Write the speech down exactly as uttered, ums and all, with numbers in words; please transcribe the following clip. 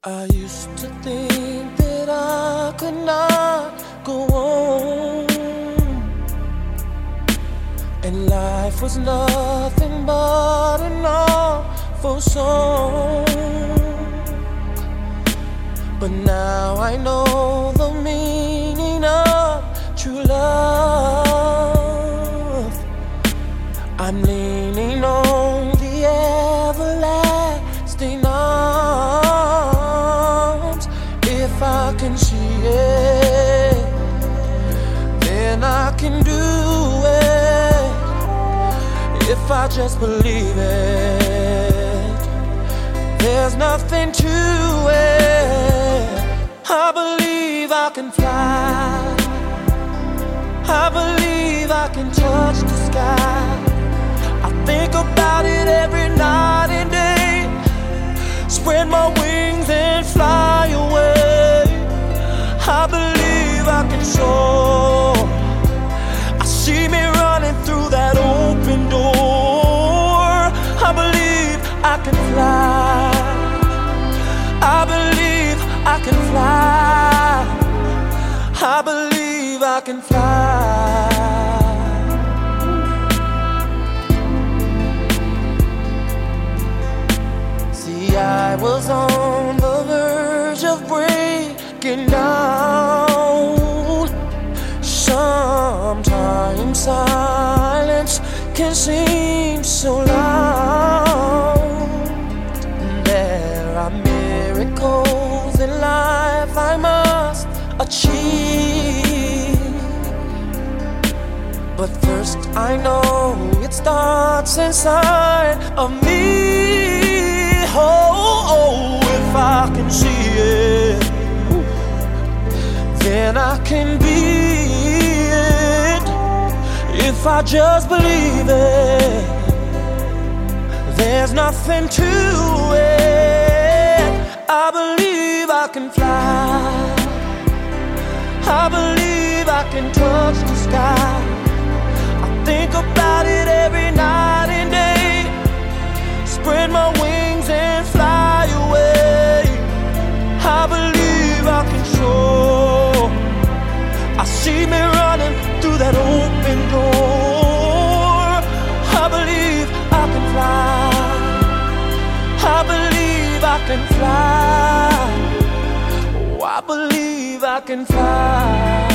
I used to think that I could not go on, and life was nothing but an awful song. But now I know the meaning of true love. I'm leaning on the everlasting arms. If I can see it, then I can do it. If I just believe it, there's nothing to it. I believe I can fly. I believe I can touch the sky. I think about it every night and day. Spread my wings and fly away. I believe I can soar. I see me running through that open door. I believe I can fly. I believe I can fly. I believe I can fly. See, I was on the verge of breaking down. Sometimes silence can seem so loud. There are miracles in life I must achieve, but first I know it starts inside of me. Oh, oh, if I can see it, then I can be it. If I just believe it, there's nothing to it. I believe I can fly. I believe I can touch the sky. I think about it every night and day. Spread my wings and fly away. I believe I can soar. I see me running through that open door. I believe I can fly. I believe I can fly. Oh, I believe I can fly.